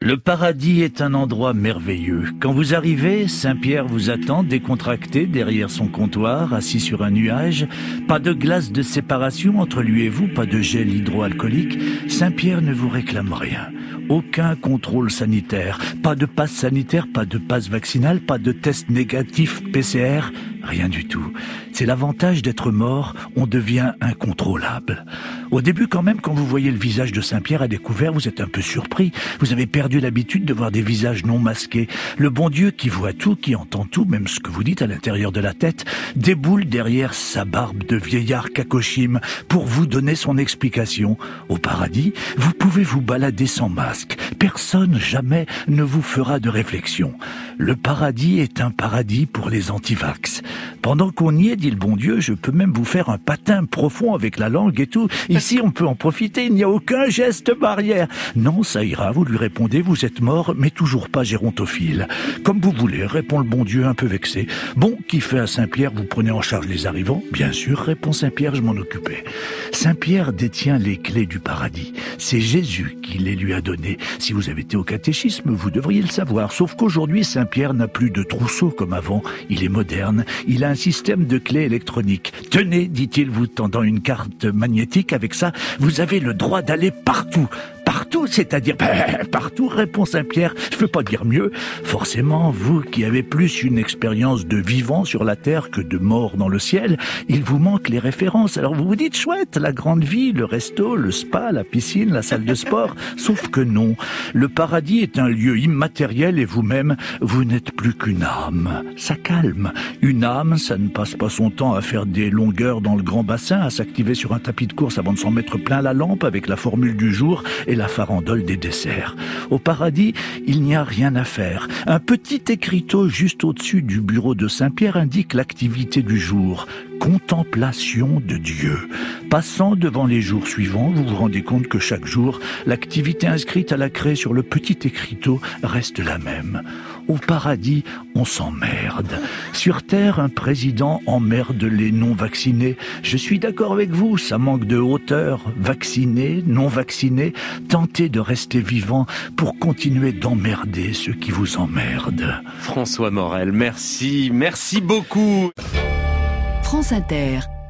Le paradis est un endroit merveilleux. Quand vous arrivez, Saint-Pierre vous attend décontracté derrière son comptoir, assis sur un nuage. Pas de glace de séparation entre lui et vous, pas de gel hydroalcoolique. Saint-Pierre ne vous réclame rien. Aucun contrôle sanitaire, pas de passe sanitaire, pas de passe vaccinal, pas de test négatif PCR, rien du tout. C'est l'avantage d'être mort, on devient incontrôlable. Au début quand même, quand vous voyez le visage de Saint-Pierre à découvert, vous êtes un peu surpris. Vous avez perdu l'habitude de voir des visages non masqués. Le bon Dieu qui voit tout, qui entend tout, même ce que vous dites à l'intérieur de la tête, déboule derrière sa barbe de vieillard cacochime pour vous donner son explication. Au paradis, vous pouvez vous balader sans masque. Personne jamais ne vous fera de réflexion. Le paradis est un paradis pour les antivax. Pendant qu'on y est, dit le bon Dieu, je peux même vous faire un patin profond avec la langue et tout. Ici, on peut en profiter, il n'y a aucun geste barrière. Non, ça ira, vous lui répondez, vous êtes mort, mais toujours pas gérontophile. Comme vous voulez, répond le bon Dieu un peu vexé. Bon, qui fait à Saint-Pierre, vous prenez en charge les arrivants? Bien sûr, répond Saint-Pierre, je m'en occupais. Saint-Pierre détient les clés du paradis. C'est Jésus qui les lui a données. Si vous avez été au catéchisme, vous devriez le savoir. Sauf qu'aujourd'hui, Saint-Pierre n'a plus de trousseau comme avant. Il est moderne. Il a un système de clés électroniques. Tenez, dit-il, vous tendant une carte magnétique. Avec ça, vous avez le droit d'aller partout. Partout, c'est-à-dire partout, répond Saint-Pierre. Je peux pas dire mieux. Forcément, vous qui avez plus une expérience de vivant sur la terre que de mort dans le ciel, il vous manque les références. Alors vous vous dites chouette, la grande vie, le resto, le spa, la piscine, la salle de sport. Sauf que non. Le paradis est un lieu immatériel et vous-même, vous n'êtes plus qu'une âme. Ça calme. Une âme, ça ne passe pas son temps à faire des longueurs dans le grand bassin, à s'activer sur un tapis de course avant de s'en mettre plein la lampe avec la formule du jour et la farandole des desserts. Au paradis, il n'y a rien à faire. Un petit écriteau juste au-dessus du bureau de Saint-Pierre indique l'activité du jour. Contemplation de Dieu. Passant devant les jours suivants, vous vous rendez compte que chaque jour, l'activité inscrite à la craie sur le petit écriteau reste la même. Au paradis, on s'emmerde. Sur Terre, un président emmerde les non-vaccinés. Je suis d'accord avec vous, ça manque de hauteur. Vaccinés, non-vaccinés, tentez de rester vivant pour continuer d'emmerder ceux qui vous emmerdent. François Morel, merci beaucoup. France Inter.